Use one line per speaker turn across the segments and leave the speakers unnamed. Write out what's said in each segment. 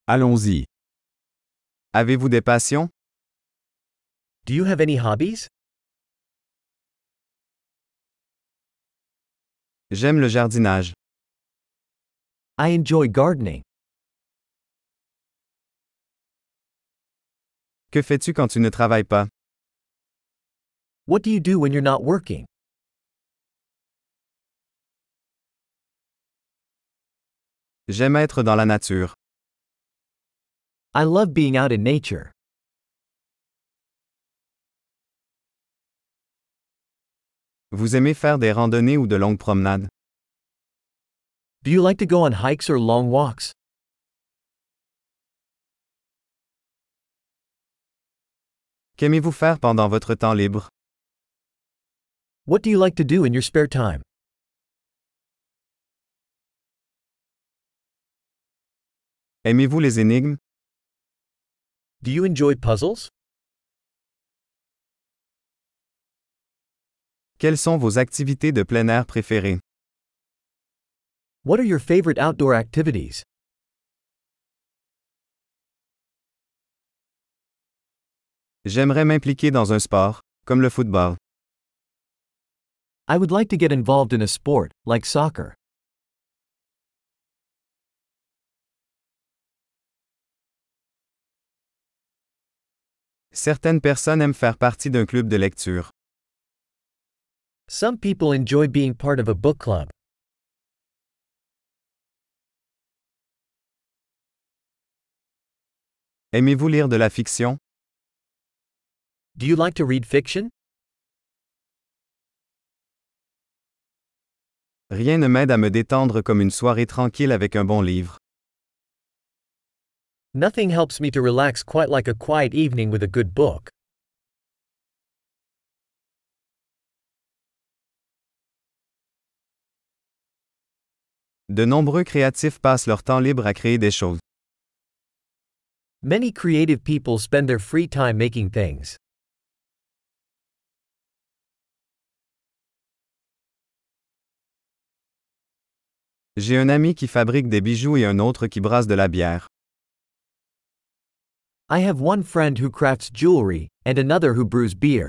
Allons-y. Avez-vous des passions?
Do you have any hobbies?
J'aime le jardinage.
I enjoy gardening.
Que fais-tu quand tu ne travailles pas?
What do you do when you're not working?
J'aime être dans la nature.
I love being out in nature.
Vous aimez faire des randonnées ou de longues promenades?
Do you like to go on hikes or long walks?
Qu'aimez-vous faire pendant votre temps libre?
What do you like to do in your spare time?
Aimez-vous les énigmes?
Do you enjoy puzzles?
Quelles sont vos activités de plein air préférées?
What are your favorite outdoor activities?
J'aimerais m'impliquer dans un sport, comme le football.
I would like to get involved in a sport, like soccer.
Certaines personnes aiment faire partie d'un club de lecture.
Some people enjoy being part of a book club.
Aimez-vous lire de la fiction?
Do you like to read fiction?
Rien ne m'aide à me détendre comme une soirée tranquille avec un bon livre.
Nothing helps me to relax quite like a quiet evening with a good book.
De nombreux créatifs passent leur temps libre à créer des choses.
Many creative people spend their free time making things.
J'ai un ami qui fabrique des bijoux et un autre qui brasse de la bière.
I have one friend who crafts jewelry, and another who brews beer.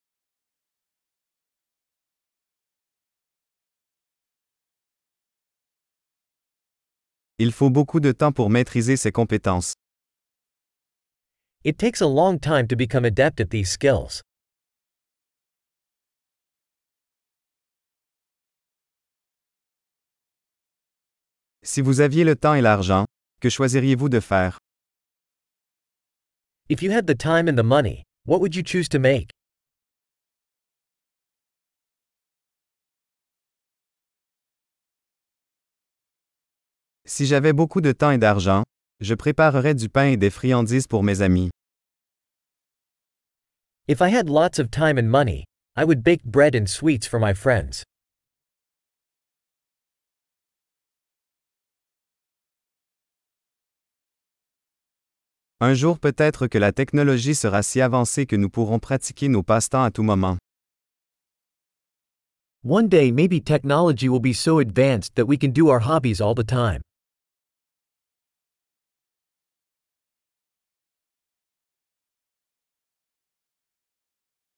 Il faut beaucoup de temps pour maîtriser ces compétences.
It takes a long time to become adept at these skills.
Si vous aviez le temps et l'argent, que choisiriez-vous de faire?
If you had the time and the money, what would you choose to make?
Si j'avais beaucoup de temps et d'argent, je préparerais du pain et des friandises pour mes amis.
If I had lots of time and money, I would bake bread and sweets for my friends.
Un jour peut-être que la technologie sera si avancée que nous pourrons pratiquer nos passe-temps à tout moment.
One day maybe technology will be so advanced that we can do our hobbies all the time.